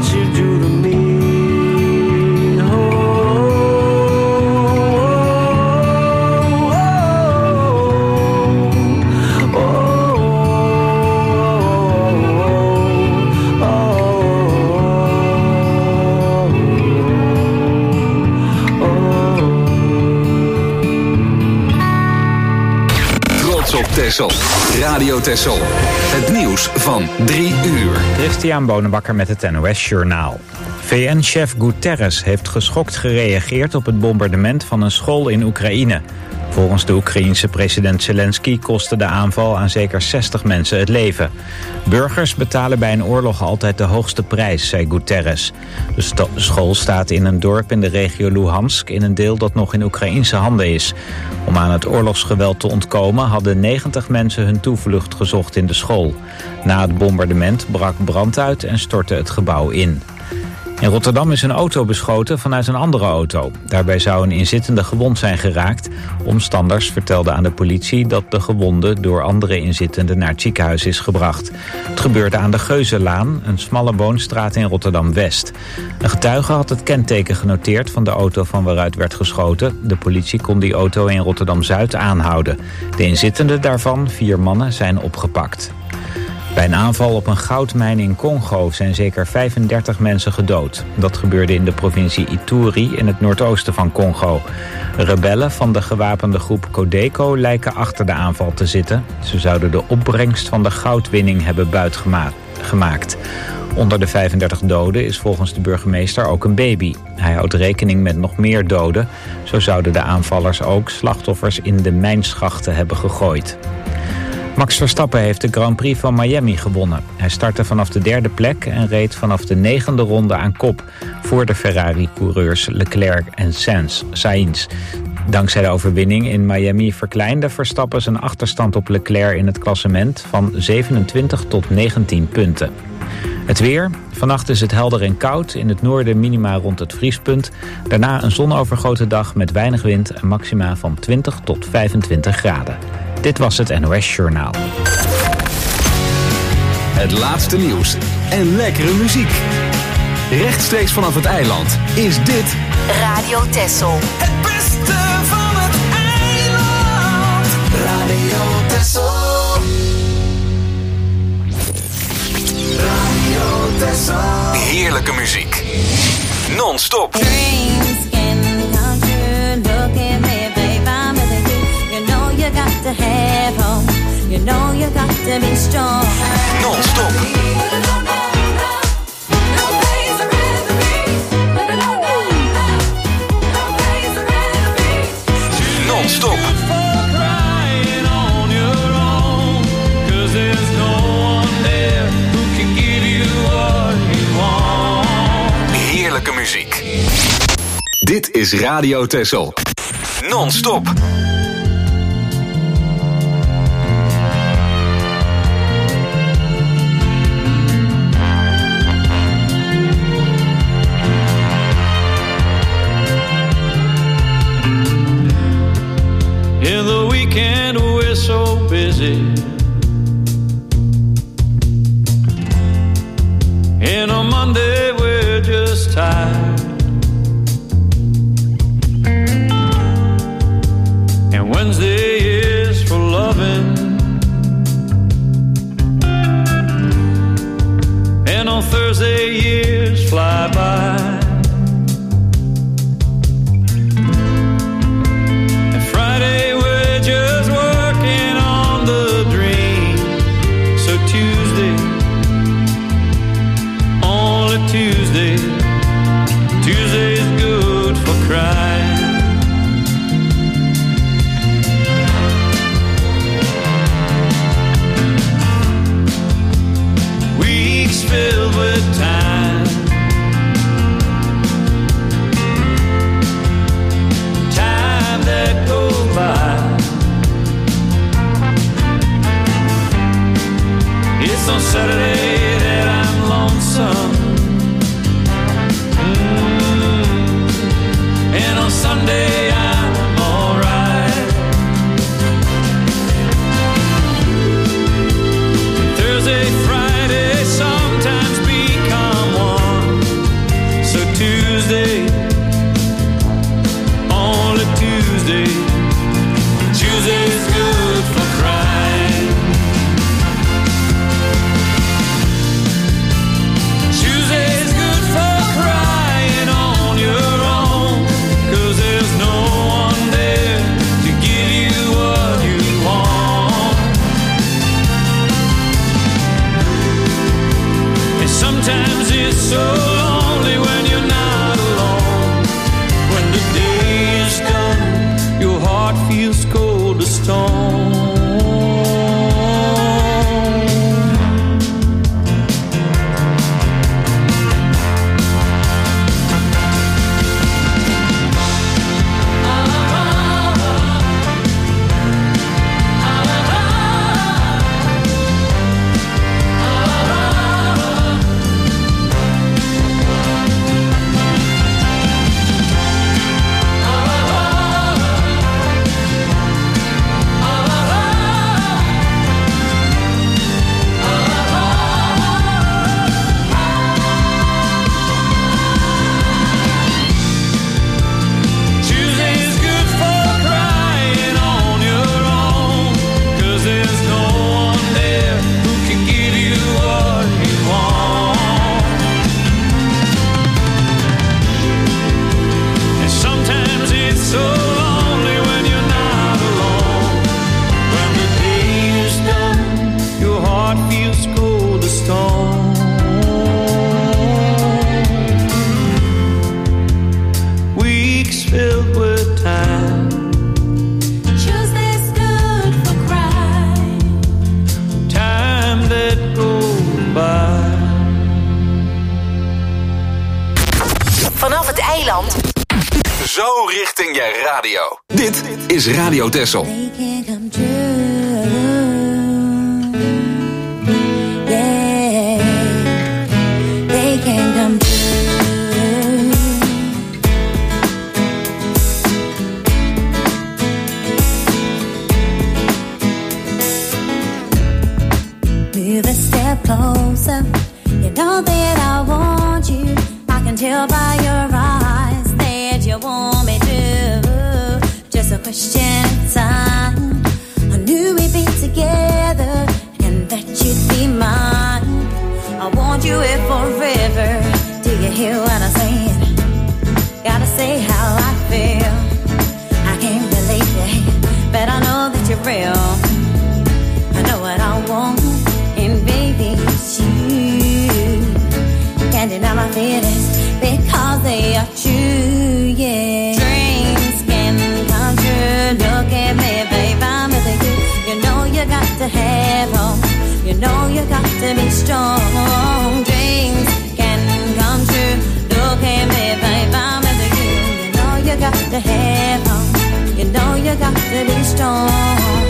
you do to me. Texel. Radio Texel. Het nieuws van 3 uur. Christian Bonenbakker met het NOS Journaal. VN-chef Guterres heeft geschokt gereageerd op het bombardement van een school in Oekraïne. Volgens de Oekraïense president Zelensky kostte de aanval aan zeker 60 mensen het leven. Burgers betalen bij een oorlog altijd de hoogste prijs, zei Guterres. De school staat in een dorp in de regio Luhansk, in een deel dat nog in Oekraïense handen is. Om aan het oorlogsgeweld te ontkomen hadden 90 mensen hun toevlucht gezocht in de school. Na het bombardement brak brand uit en stortte het gebouw in. In Rotterdam is een auto beschoten vanuit een andere auto. Daarbij zou een inzittende gewond zijn geraakt. Omstanders vertelden aan de politie dat de gewonde door andere inzittenden naar het ziekenhuis is gebracht. Het gebeurde aan de Geuzenlaan, een smalle woonstraat in Rotterdam-West. Een getuige had het kenteken genoteerd van de auto van waaruit werd geschoten. De politie kon die auto in Rotterdam-Zuid aanhouden. De inzittenden daarvan, 4 mannen, zijn opgepakt. Bij een aanval op een goudmijn in Congo zijn zeker 35 mensen gedood. Dat gebeurde in de provincie Ituri in het noordoosten van Congo. Rebellen van de gewapende groep Codeco lijken achter de aanval te zitten. Ze zouden de opbrengst van de goudwinning hebben buitgemaakt. Onder de 35 doden is volgens de burgemeester ook een baby. Hij houdt rekening met nog meer doden. Zo zouden de aanvallers ook slachtoffers in de mijnschachten hebben gegooid. Max Verstappen heeft de Grand Prix van Miami gewonnen. Hij startte vanaf de 3e plek en reed vanaf de 9e ronde aan kop voor de Ferrari-coureurs Leclerc en Sainz. Dankzij de overwinning in Miami verkleinde Verstappen zijn achterstand op Leclerc in het klassement van 27 tot 19 punten. Het weer. Vannacht is het helder en koud. In het noorden minima rond het vriespunt. Daarna een zonovergoten dag met weinig wind en maxima van 20 tot 25 graden. Dit was het NOS Journaal. Het laatste nieuws en lekkere muziek. Rechtstreeks vanaf het eiland is dit Radio Texel. Het beste van het eiland. Radio Texel. Radio Texel. Heerlijke muziek. Non-stop. Dreams can come true. Look at me, babe, I'm with you. You know you got to have hope. You know you got to be strong. Non-stop. Non-stop. Heerlijke muziek. Dit is Radio Texel. Non-stop. In the weekend we're so busy. And on Monday we're just tired. And Wednesday is for loving. And on Thursday years fly by. And Friday we're just working on the dream. So Tuesday, only Tuesday, Tuesday's good for crying. Weeks filled with time. vanaf het eiland. Zo richting je radio. Dit is Radio Texel. They can come true. Yeah, they can come true. Move a step closer. You know that I want you. I can tell by your eyes that you want me to. Just a question of time. I knew we'd be together and that you'd be mine. I want you here forever. Do you hear what I'm saying? Gotta say how I feel. I can't believe it, but I know that you're real. I know what I want, and baby, it's you. Can't deny my feelings because they are true, yeah. Dreams can come true. Look at me, babe, I'm with you. You know you got to have hope. You know you got to be strong. Dreams can come true. Look at me, babe, I'm with you. You know you got to have hope. You know you got to be strong.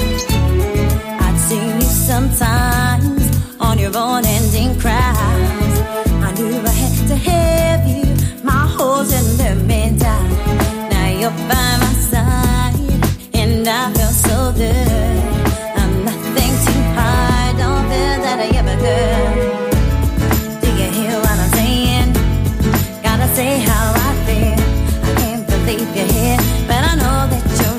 I'd see you sometimes on your own ending cries. I knew I had to have you. My holes in the middle. Now you're by my side, and I feel so good. I'm nothing too hard. Don't feel that I ever could. Do you hear what I'm saying? Gotta say how I feel. I can't believe you're here, but I know that you're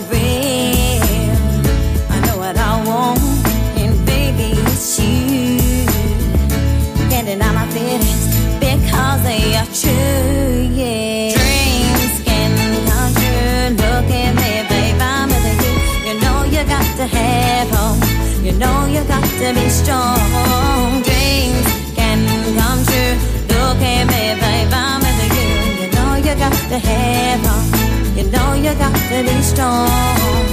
real. I know what I want, and baby, it's you. Can't deny my feelings because they are true, yeah. Dreams can come true. Look at me, babe, I'm with you. You know you got to have hope. You know you got to be strong. Dreams can come true. Look at me, babe, I'm with you. You know you got to have hope. You know you got to be strong.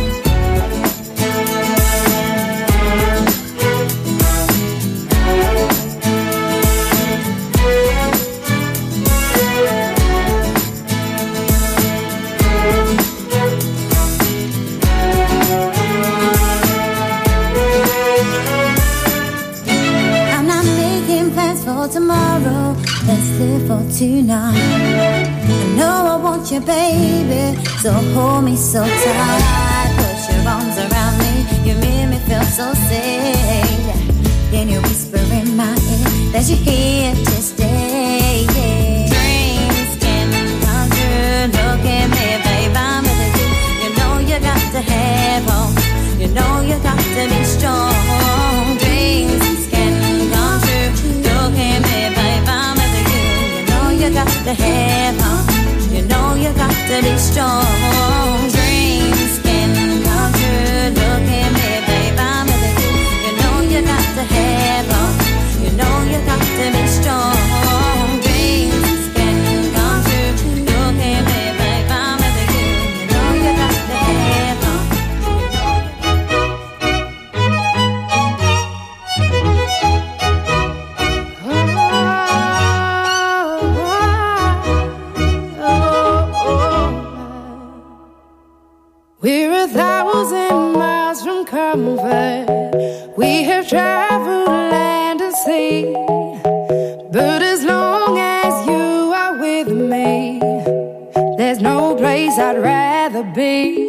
Tomorrow, let's live for tonight. I know I want you, baby, so hold me so tight. Put your arms around me, you make me feel so safe. Then you whisper in my ear that you're here to stay. Yeah. Dreams can come true. Look at me, babe, I'm with you. You know you got to have hope. You know you got to be strong. Dreams can come true. Look at me, babe, I'm with you. You know you got to have hope. You know you got to be strong. Dreams can come true. Look at me, babe, I'm with you. You know you got to have hope. You know you got to be strong. Dreams can come true. Look at me, babe, I'm with you. You know you got to have hope. We're 1,000 miles from comfort. We have traveled land and sea. But as long as you are with me, there's no place I'd rather be.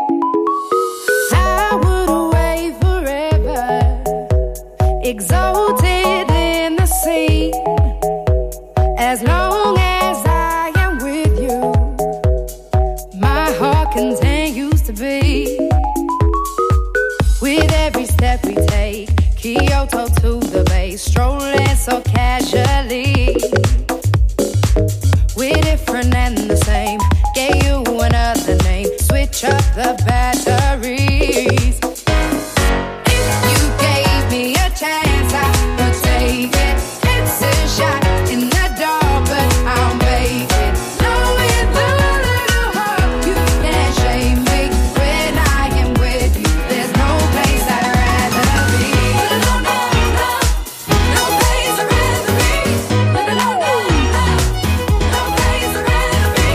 I would away forever, exalted in the sea. As long as I am with you, my heart continues to beat. With every step we take, Kyoto to the bay, strolling so casually. We're different and the same, gave you another name, switch up the batteries. If you gave me a chance, I would take it. It's a shot in the dark, but I'll make it. Knowing the little heart, you can't shame me. When I am with you, there's no place I'd rather be. No, no, no, no place I'd rather be. No, no, no, no, no place I'd rather be.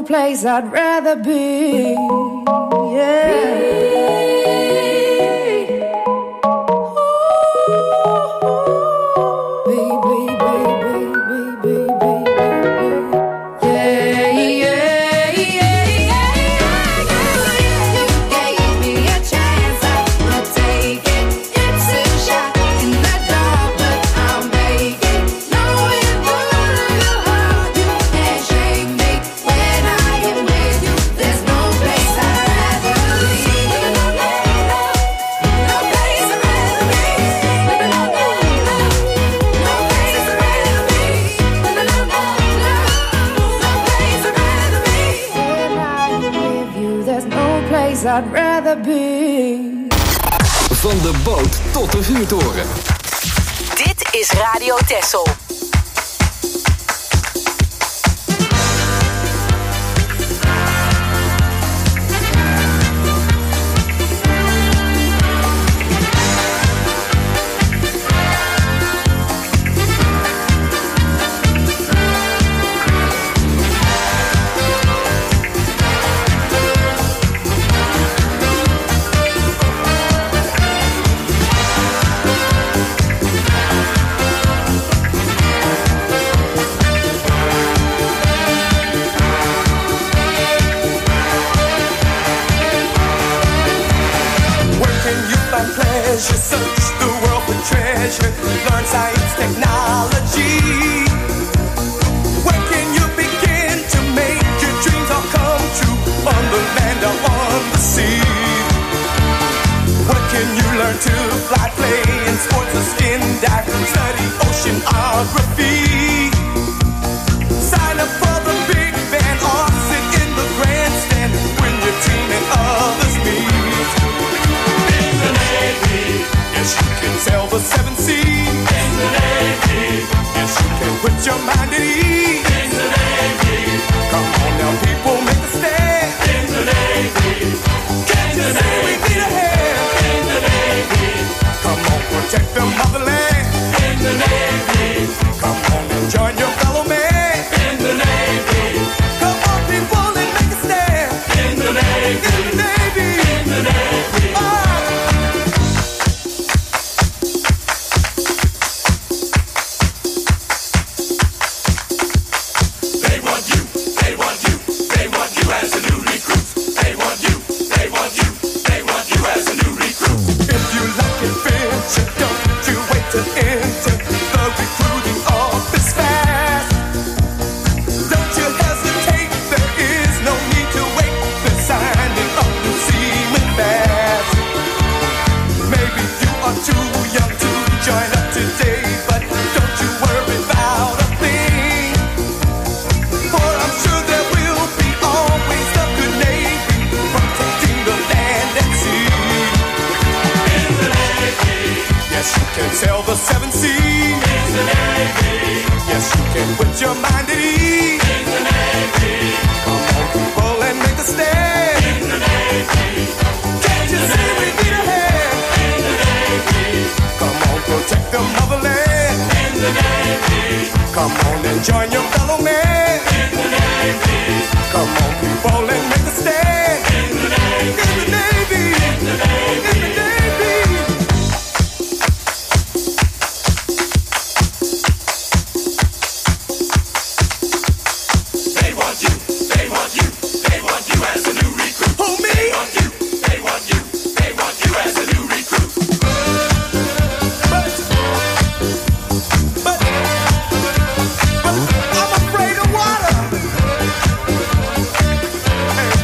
no place I'd rather be. Yeah. I'd rather be. Van de boot tot de vuurtoren. Dit is Radio Texel. Search the world for treasure, learn science, technology. Where can you begin to make your dreams all come true? On the land or on the sea? What can you learn to fly, play in sports or skin dive? Study oceanography. Sign up for the big band or sit in the grandstand when your team and others meet. Yes, you can sail the seven seas. In the Navy. Yes, you can put your mind at ease. In the Navy. Come on now, people, make a stand. In the Navy. Can't you say we need a hand? In the Navy. Come on, protect the motherland. In the Navy. Come on and join your fellow man. In the Navy. Come on, people, and make a stand. In the Navy. In the Navy. In the Navy. Sail the seven seas. In the Navy. Yes, you can put your mind at ease. In the Navy. Come on, people, and make a stand. In the Navy. Can't you see we need a hand? In the Navy. Come on, protect the motherland. In the Navy. Come on and join your fellow man. In the Navy. Come on, people, and make a stand. In the Navy. In the Navy. In the Navy. In the Navy. I'm afraid of water. Hey.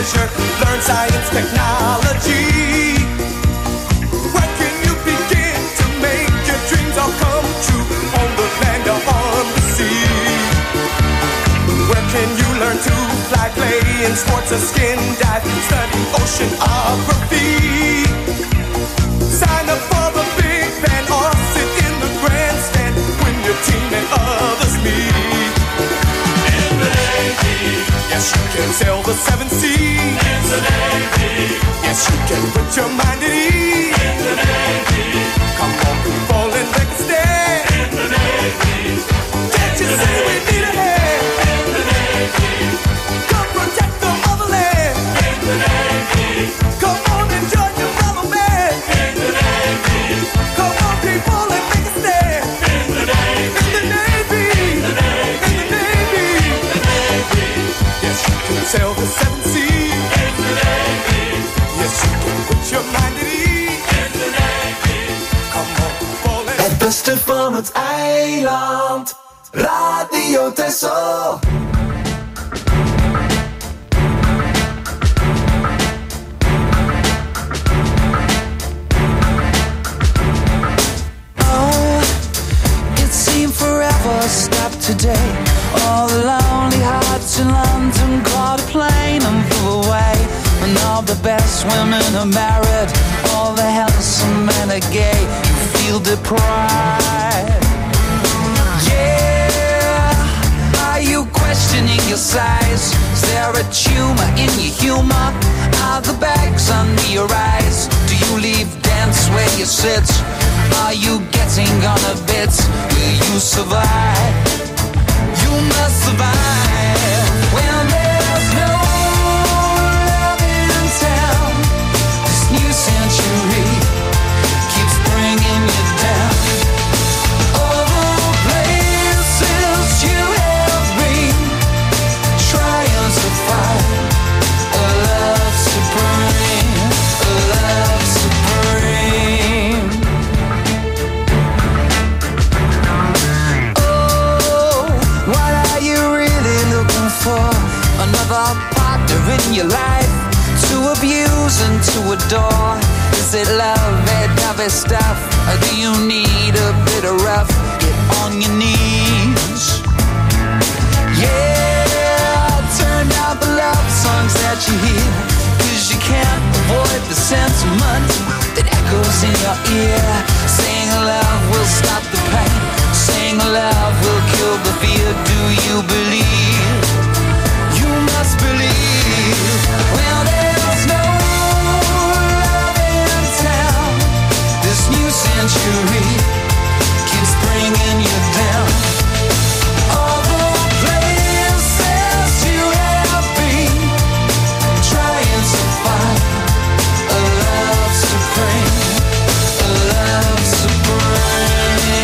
treasure. Learn science, technology. Where can you begin to make your dreams all come true? On the land or on the sea? Where can you learn to fly, play in sports or skin dive? Study oceanography. Sign up for the big band or sit in the grandstand when your team and others meet. In the Navy, yes, you can sail the seven seas. In the Navy, yes, you can put your mind at ease. In the Navy, come on, people, and make a stand. In the Navy, can't you see we need a hand? In the Navy, come protect the motherland. In the Navy, come on and join your brother man. In the Navy, come on, people, and make a stand. In the Navy, in the Navy, in the Navy, in the Navy, in the Navy. Yes, you can sail the seven seas. In the Navy, yes, you can put your mind at ease. In the Navy, come on, people, and Het beste van het eiland, Radio Texel. Forever stopped today. All the lonely hearts in London caught a plane and flew away. And all the best women are married, all the handsome men are gay. You feel deprived. Yeah, are you questioning your size? Is there a tumor in your humor? Are the bags under your eyes? Do you leave dance where you sit? Are you getting on a bit? Will you survive? You must survive. When there's no love in town, this new century keeps bringing you down. All the places you have been, trying to find a love supreme, a love supreme. What are you really looking for? Another partner in your life to abuse and to adore? Is it love, that heavy stuff? Or do you need a bit of rough? Get on your knees. Yeah, turn down the love songs that you hear, 'cause you can't avoid the sentiment that echoes in your ear. Saying love will stop the pain, saying love will kill the fear. Do you believe? You must believe. Well, there's no love in town. This new century keeps bringing you down. All the places you have been, trying to find a love supreme, a love supreme.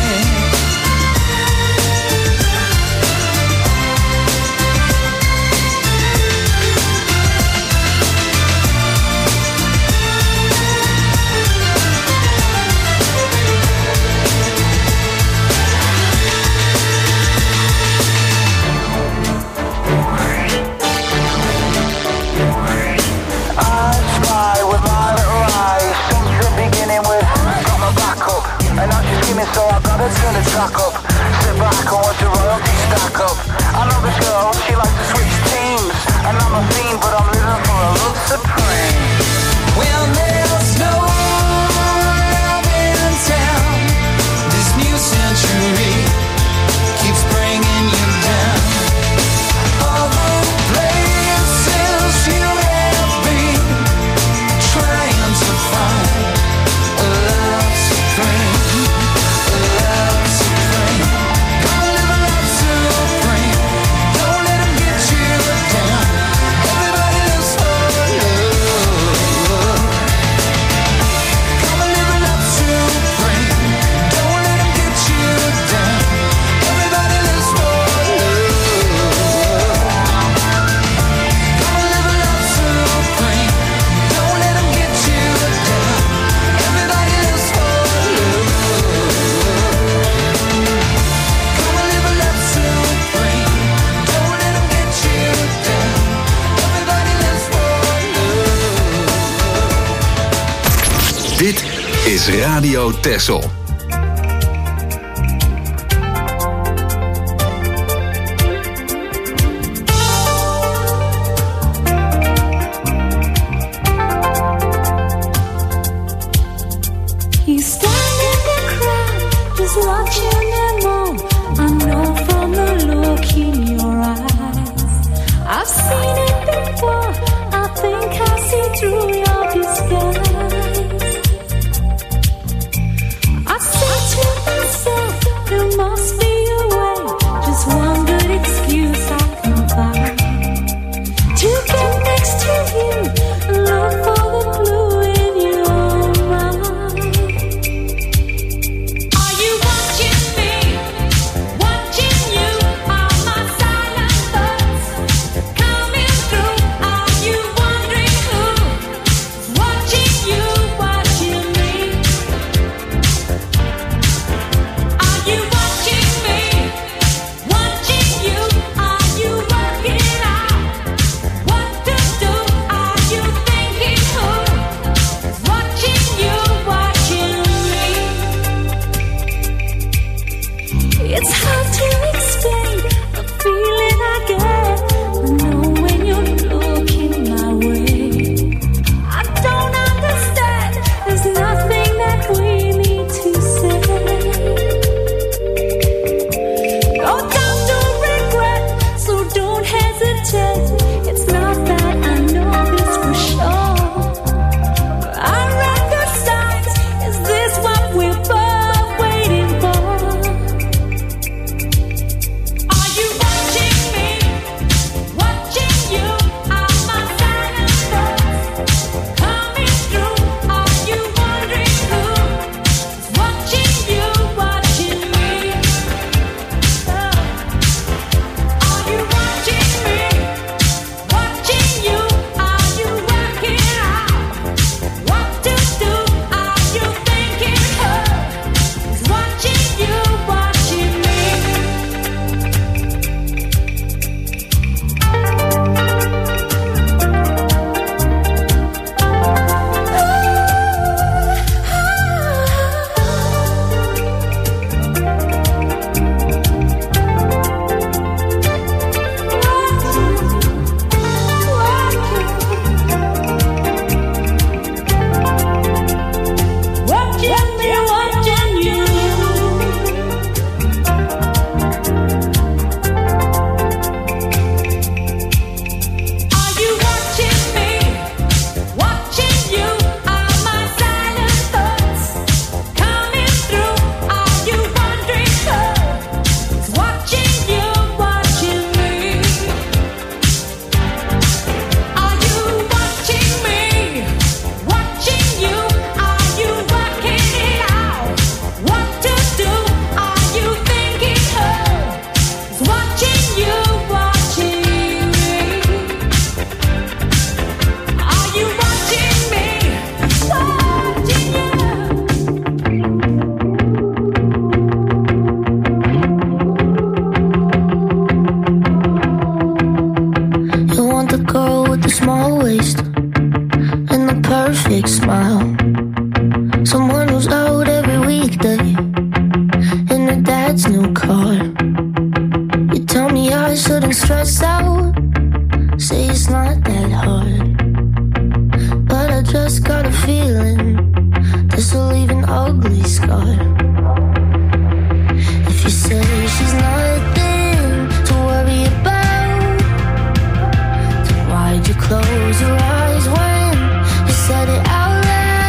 So I gotta turn the track up, sit back and watch the royalty stack up. I know this girl, she likes to switch teams, and I'm a fiend, but I'm living for a love supreme. Well, there's no love in town. This new century keeps bringing you down. All the places you have been, trying to find a love supreme. Love Dit is Radio Texel. You stand in the crowd, just watching them all. I know from the look in your eyes. I've seen it before, I think I see through your disguise. I say to myself, there must be a way, just one good excuse I can find to get next to you and look for the clue in your mind. Are you watching me? Watching you? Are my silent thoughts coming through? Are you wondering who's watching you? Watching me? Are you watching me? Watching you? Are you working out what to do? Are you thinking who's watching you? Watching me? It's hard to explain the feeling I get. I know when you're looking my way. I don't understand. There's nothing that we need to say. No time to regret, so don't hesitate. It's not that I know this for sure. I read the signs. Is this what we're both waiting for? Are you watching me? Watching you? Are my silent thoughts coming through? Are you wondering who's watching you? Watching me? Are you watching me? Watching you? Are you working out what to do? Are you thinking who's watching you? Watching me? Watching me, watching you. Are you watching me? Watching you? Are my silent thoughts coming through? Are you wondering who's watching you? Watching me? Are you watching me? Watching you? Are you working it out what to do? Are you thinking who's watching you? Watching me? Are you watching me? Watching you? You want the girl with the small waist and the perfect smile. Someone who's out every weekday in her dad's new car. You tell me I shouldn't stress out, say it's not that hard. But I just got a feeling this will leave an ugly scar. If you say she's nothing to worry about, then why'd you close your eyes when you said it out loud?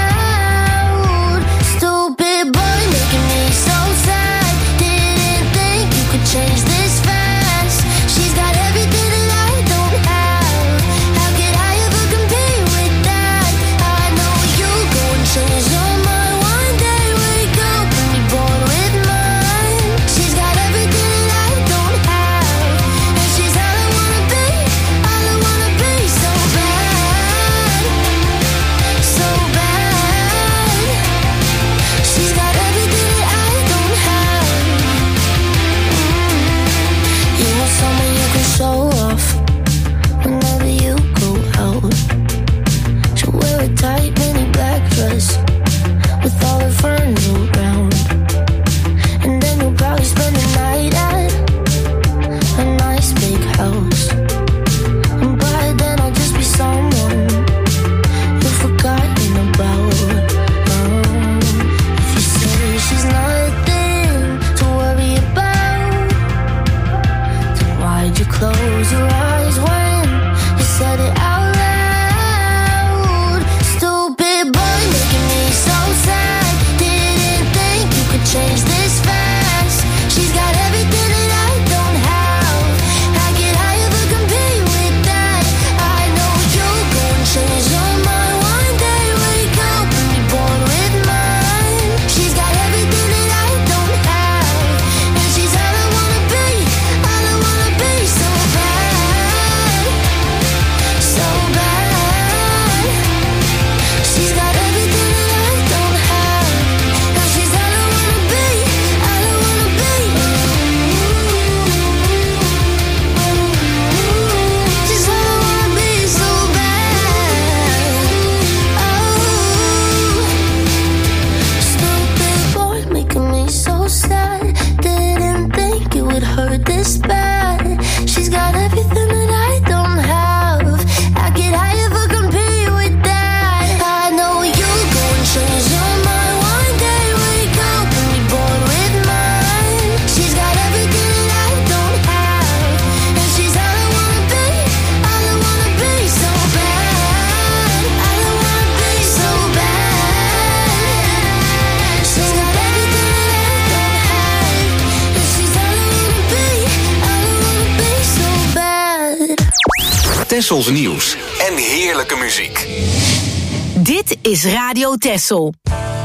Tessels nieuws en heerlijke muziek. Dit is Radio Tessel.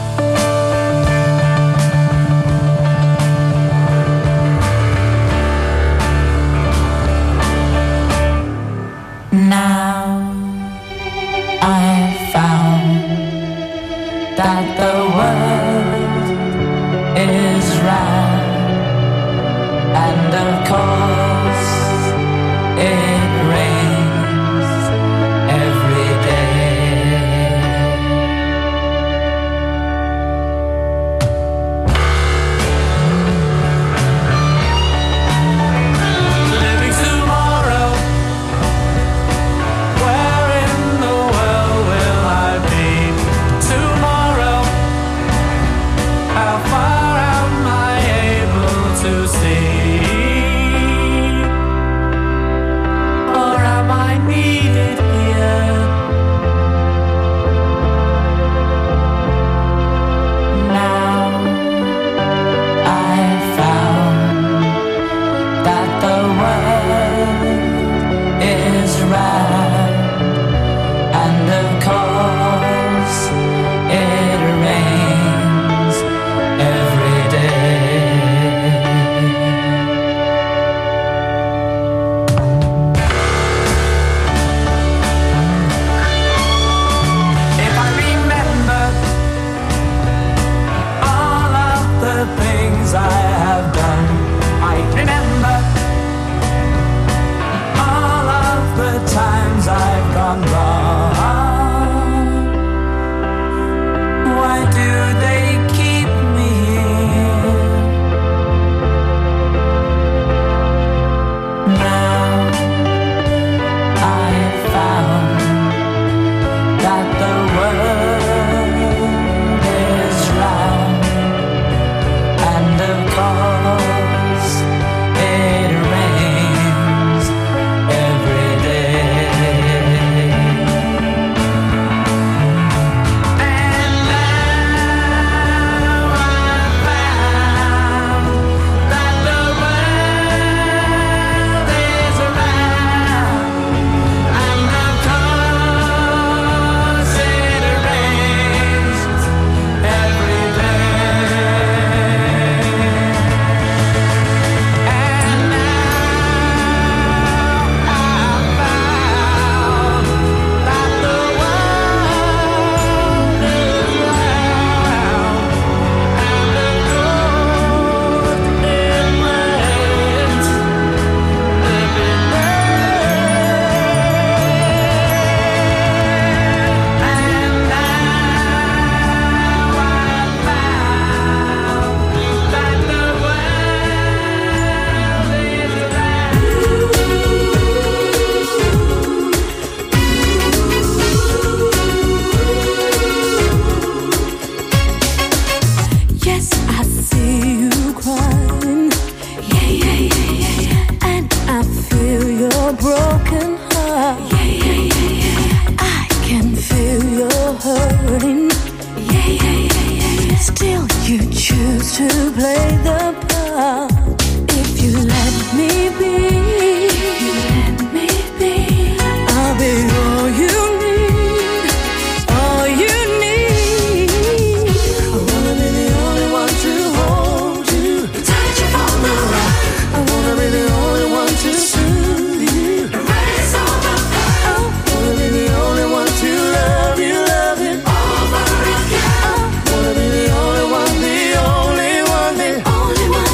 Now I found that the world is round, and of course it rains every day. Living tomorrow, where in the world will I be tomorrow? How far am I able to see? Or am I needed here? Now I found that the world is round, and of course it rains every day. If I remember all of the things I have done, I remember all of the times I've gone wrong. Why do they keep me here? Now I found that the world is round, and of course it rains every day. And now I found that the world is round, and of course it rains every day. And now I found that the world is round, and of course it rains every Yes, I see you crying. Yeah, yeah, yeah, yeah, yeah. And I feel your broken heart. Yeah, yeah, yeah, yeah, yeah. I can feel your hurting. Yeah, yeah, yeah, yeah, yeah. Still, you choose to play the part. If you let me be, I'll be all you need, all you need. I wanna be the only one to hold you, touch you on the right. I wanna be the only one to soothe you, erase all the pain. I wanna be the only one to love you over again. I wanna be the only one, the only one, the only one.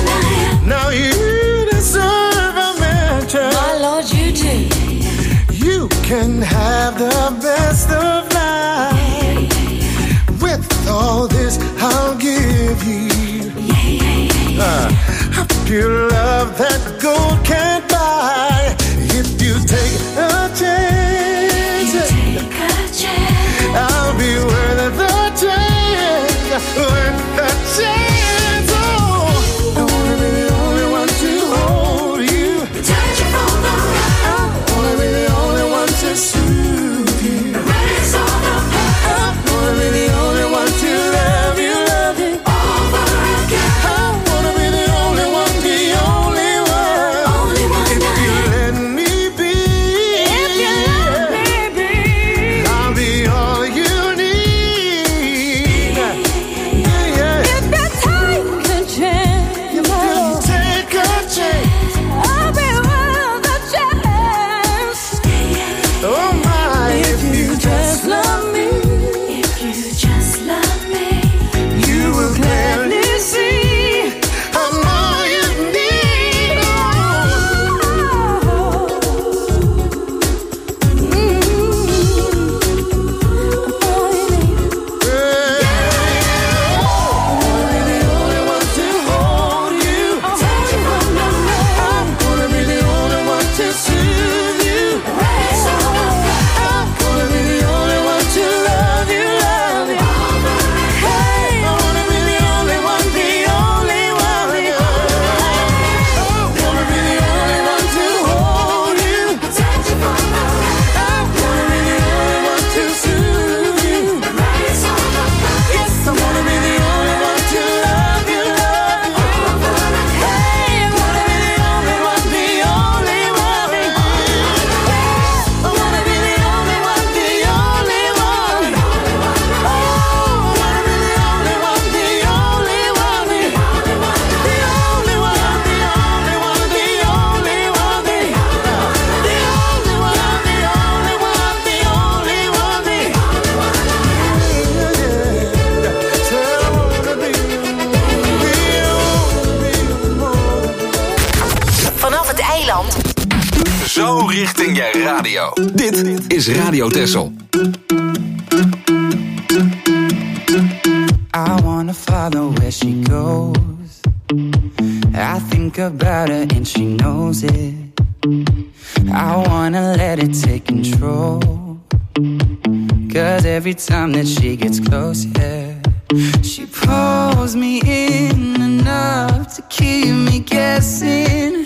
Radio. Dit is Radio Texel. I wanna follow where she goes. I think about her and she knows it. I wanna let it take control. 'Cause every time that she gets close, yeah, she pulls me in enough to keep me guessing.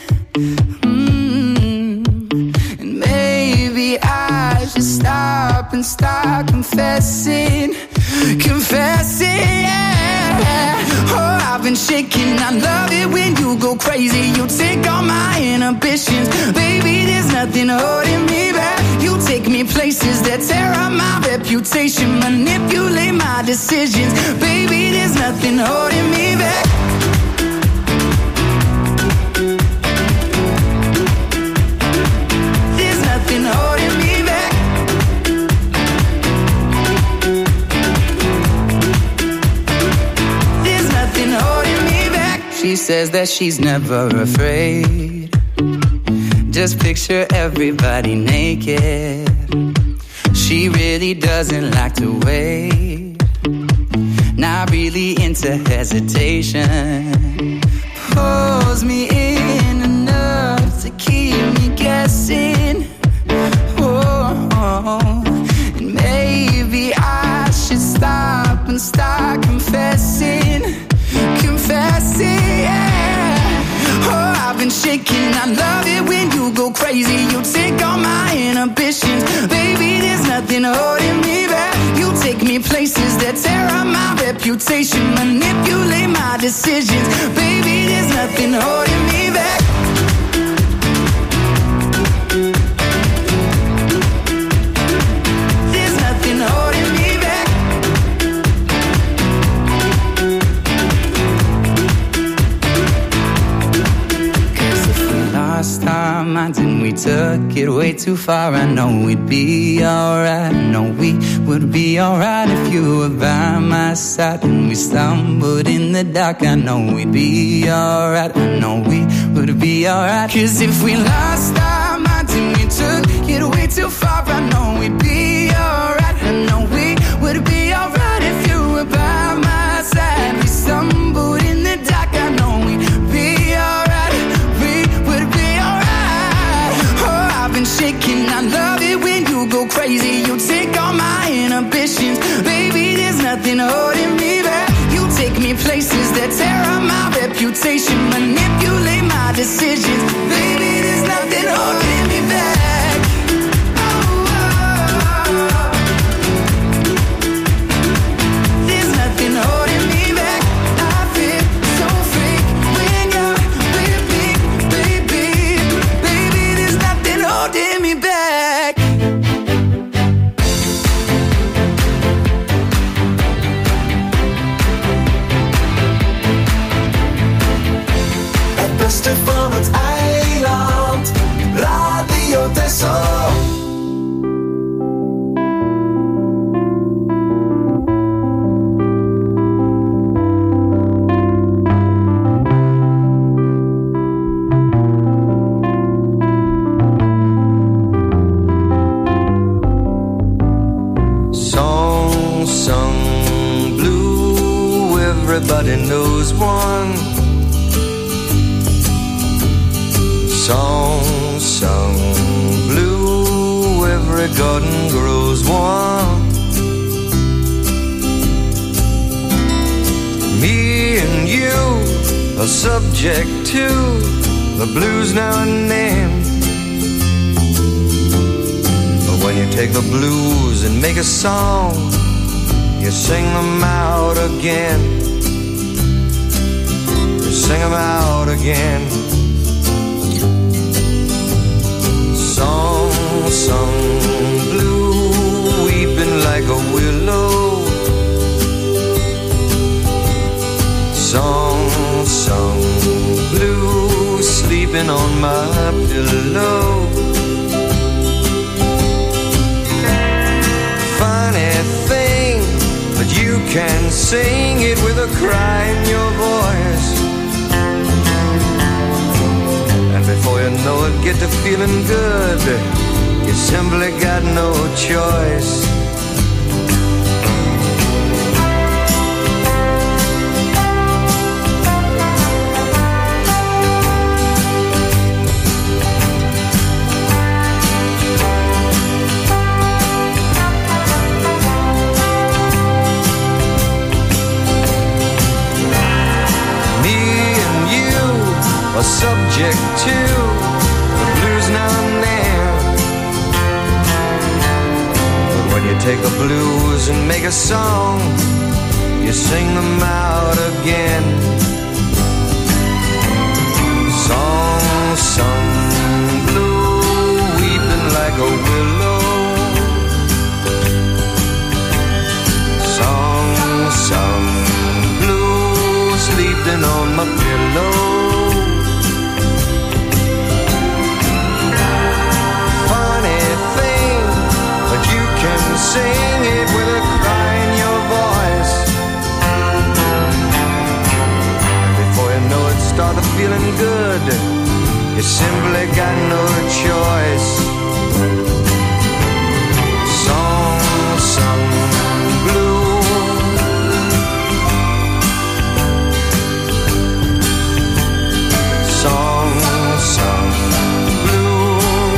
And maybe I should stop and start confessing. Confessing, yeah. Oh, I've been shaking. I love it when you go crazy. You take all my inhibitions. Baby, there's nothing holding me back. You take me places that tear up my reputation. Manipulate my decisions. Baby, there's nothing holding me back. There's nothing holding me back. There's nothing holding me back. She says that she's never afraid. Just picture everybody naked. She really doesn't like to wait. Not really into hesitation. Pulls me in enough to keep me guessing. Oh, and maybe I should stop and start confessing. Confessing, yeah. Oh, I've been shaking. I love it when you go crazy. You take all my inhibitions. Baby, there's nothing holding me back. You take me places that tear up my reputation. Manipulate my decisions. Baby, there's nothing holding me back. There's nothing holding me back. Lost our minds and we took it way too far. I know we'd be alright. I know we would be alright if you were by my side. And we stumbled in the dark. I know we'd be alright. I know we would be alright. 'Cause if we lost our minds and we took it way too far, I know we'd be alright. I know we would be alright if you were by my side. We stumbled in the dark. I know we'd be alright. I've been shaking. I love it when you go crazy. You take all my inhibitions. Baby, there's nothing holding me back. You take me places that tear up my reputation. Manipulate my decisions. Baby, there's nothing holding me back. There's nothing holding me back. I feel so free when you're with me, baby. Baby, there's nothing holding me back. Het beste van het eiland. Radio Texel. Everybody knows one song sung blue. Every garden grows one. Me and you are subject to the blues now and then. But when you take the blues and make a song, you sing them out again. Sing them out again. Song sung blue, weeping like a willow. Song sung blue, sleeping on my pillow. Funny thing, but you can sing it with a cry in your voice. Before you know it, get to feeling good You simply got no choice. Are subject to the blues now and then. But when you take a blues and make a song, you sing them out again. Song sung blue, weeping like a willow. Song sung blue, sleeping on my pillow. Sing it with a cry in your voice, and before you know it, start feeling good. You simply got no choice. Song sung blue. Song sung blue.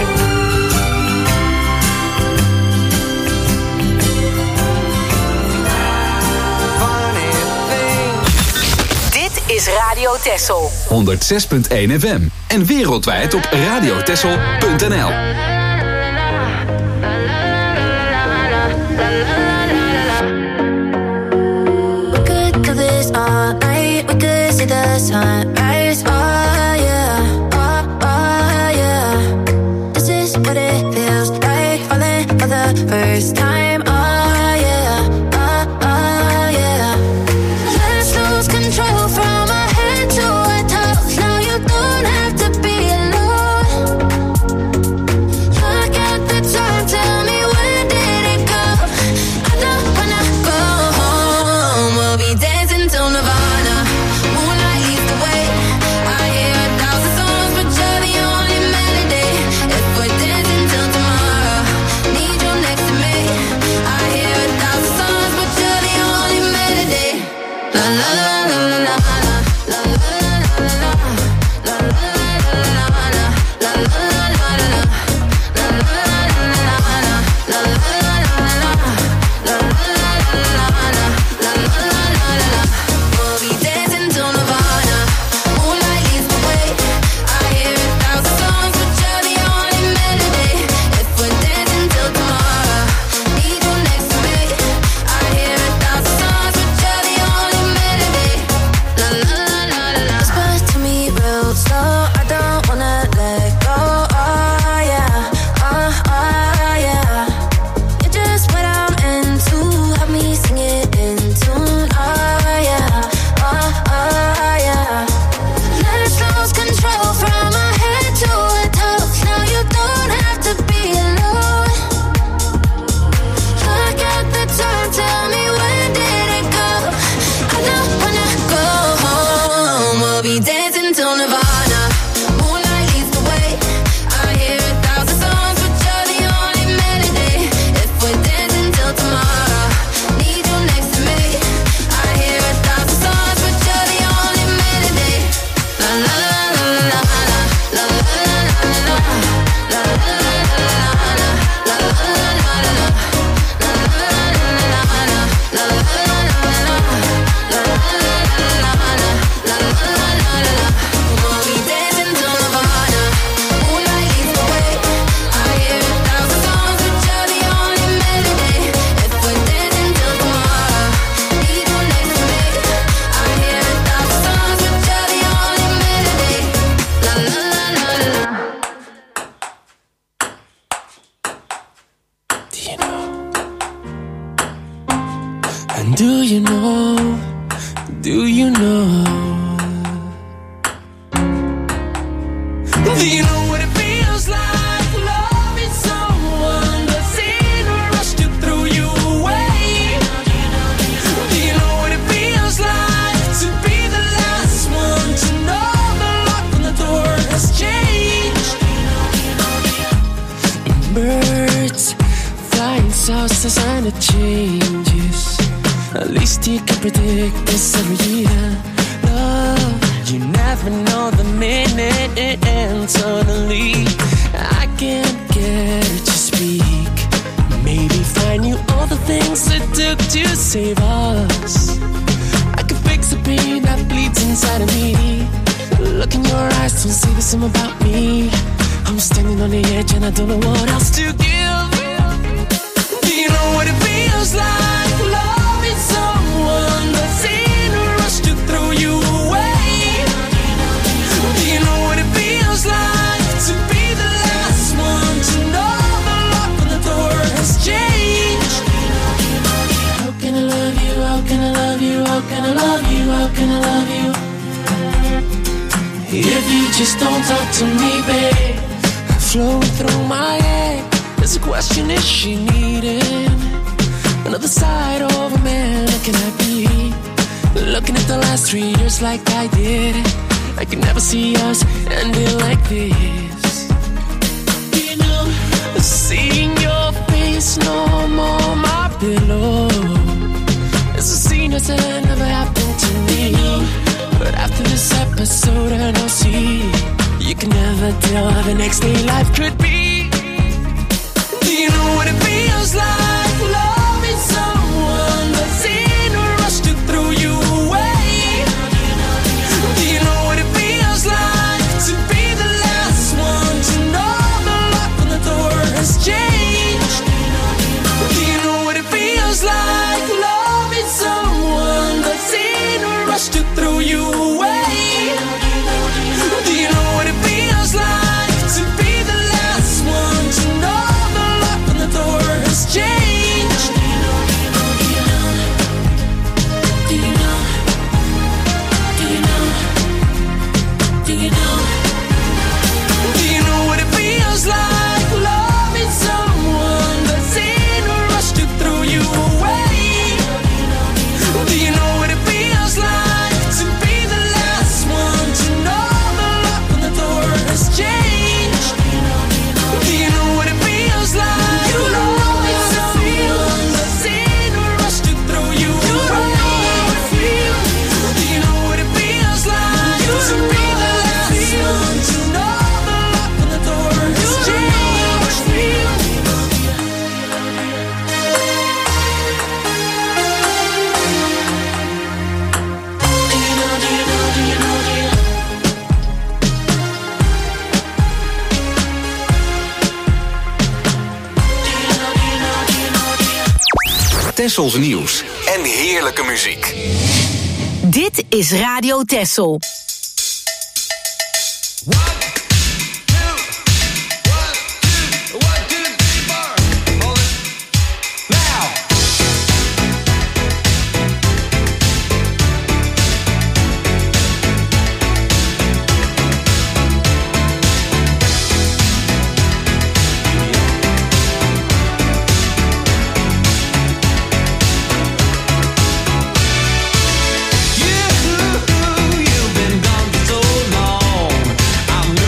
Is Radio Texel 106.1 FM en wereldwijd op radiotexel.nl. We could do this all night. We could see the sunrise. Oh yeah, oh yeah. This is what it feels like, falling for the first time. Oh yeah, oh yeah. Let's lose control from. Do you know? Do you know? Do you know what it feels like? Loving someone that's in a rush to throw you away. Do you know what it feels like to be the last one to know the lock on the door has changed? Remember At least you can predict this every year. Love, you never know the minute, and suddenly I can't get it to speak. Maybe find you all the things it took to save us. I could fix the pain that bleeds inside of me. Look in your eyes, don't say the same about me. I'm standing on the edge and I don't know what else to give. Do you know what it feels like? Loving someone that's in a rush to throw you away. Do you know what it feels like to be the last one to know the lock on the door has changed? How can I love you? How can I love you? How can I love you? How can I love you? If you just don't talk to me, babe. Flowing through my head, there's a question, is she needing another side of a man? Can I be looking at the last 3 years like I did? I could never see us ending like this. You know, seeing your face no more my pillow. It's a scene that's never happened to me. But after this episode and I'll see, you can never tell how the next day life could be. Do you know what it feels like? Loving someone that's in a rush to throw you away. Do you know what it feels like to be the last one to know the lock on the door has changed? Do you know what it feels like? Loving someone that's in a rush to throw you away. Do you know what it feels like to be the last one to know the lock on the door has changed? Do you know? Do you know? Do you know? Do you know? Do you know what it feels like? Loving someone that's in a rush to throw you away. Do you know what it feels like to be the last one to know the lock on the door has changed? Do you know what it feels like? You know it's someone that's in a rush to throw you away. Do you know what it feels like to be the last one to know the lock on the door has changed? Tessels nieuws en heerlijke muziek. Dit is Radio Tessel. You've been gone for so long.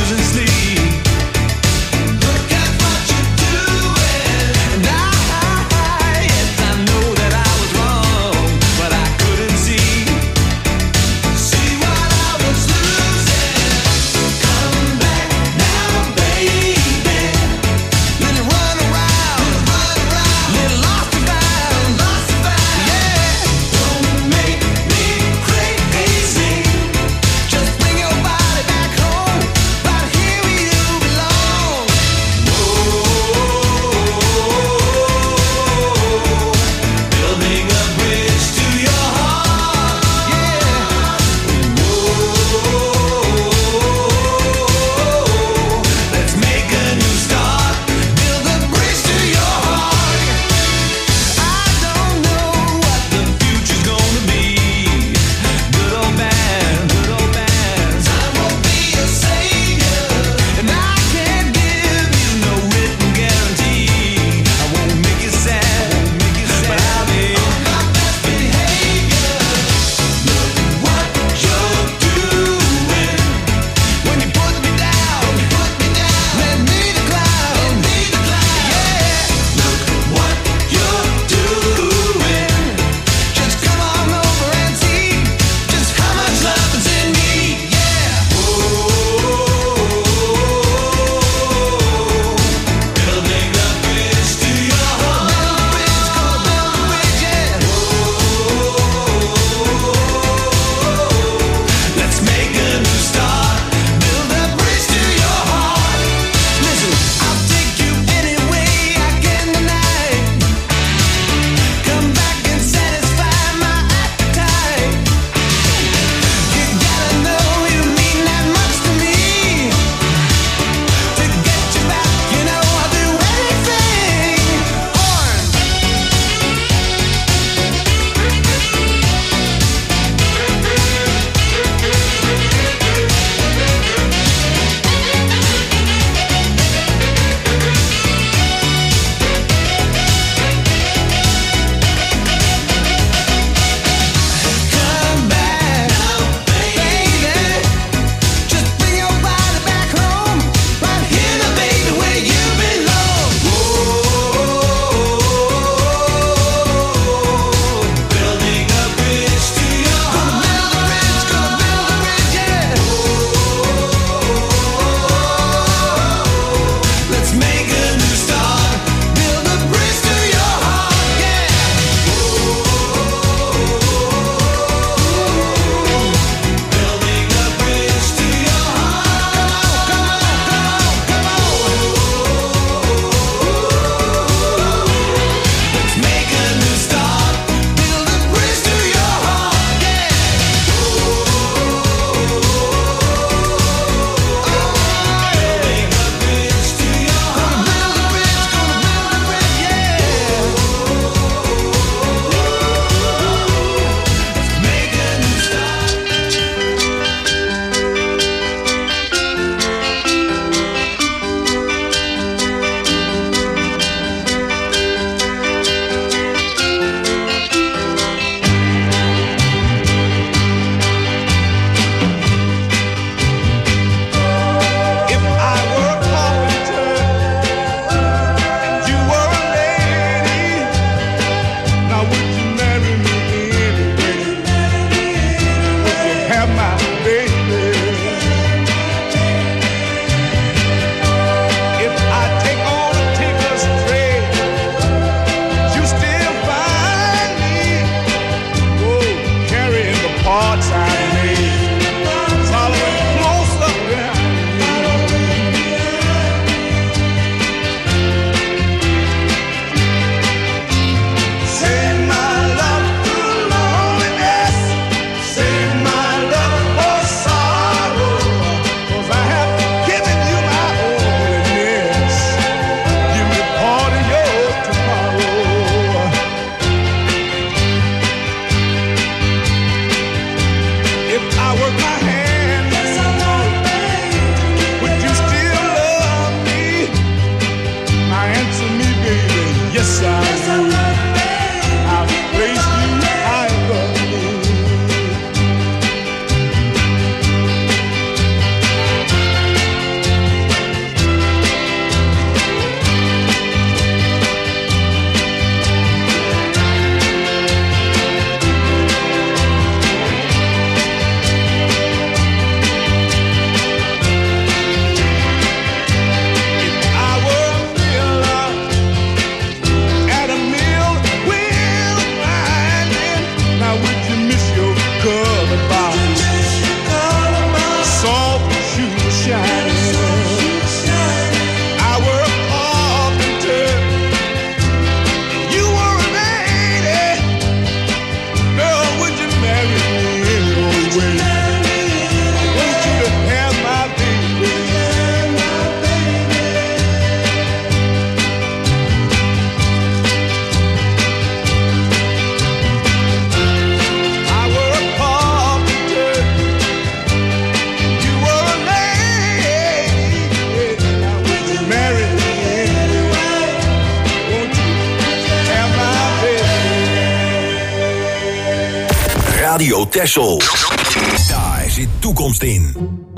Radio Texel. Daar zit toekomst in.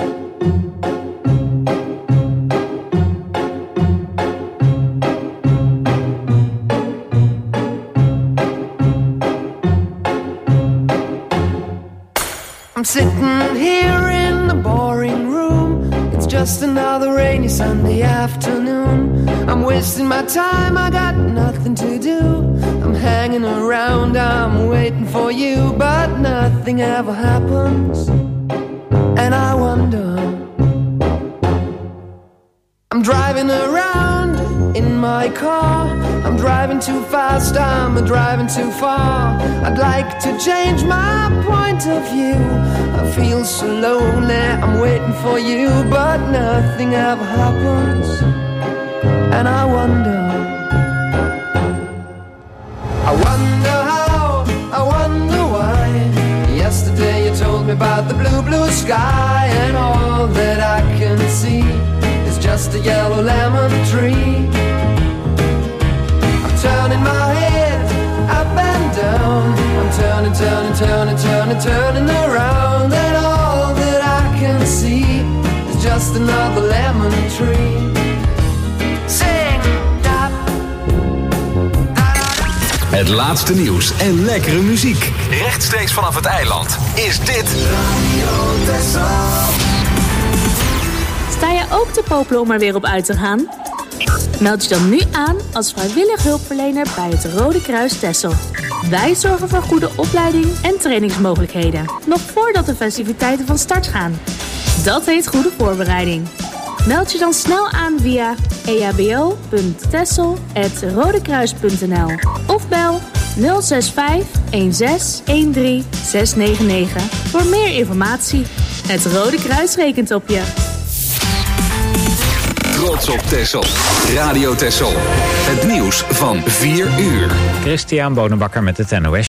I'm sitting here in the boring room. It's just another rainy Sunday afternoon. I'm wasting my time, I got nothing to do. I'm hanging around, I'm waiting for you, but nothing ever happens. And I wonder, I'm driving around in my car. I'm driving too fast, I'm driving too far. I'd like to change my point of view. I feel so lonely, I'm waiting for you, but nothing ever happens. And I wonder how, I wonder why. Yesterday you told me about the blue, blue sky, and all that I can see is just a yellow lemon tree. I'm turning my head up and down. I'm turning around, and all that I can see is just another lemon tree. Het laatste nieuws en lekkere muziek. Rechtstreeks vanaf het eiland is dit Radio Texel. Sta je ook te popelen om er weer op uit te gaan? Meld je dan nu aan als vrijwillig hulpverlener bij het Rode Kruis Texel. Wij zorgen voor goede opleiding en trainingsmogelijkheden, nog voordat de festiviteiten van start gaan. Dat heet goede voorbereiding. Meld je dan snel aan via ehbo.texel@rodekruis.nl of bel 065 16 13 699 voor meer informatie. Het Rode Kruis rekent op je. Trots op Texel. Radio Texel. Het nieuws van 4 uur. Christian Bonenbakker met het NOS.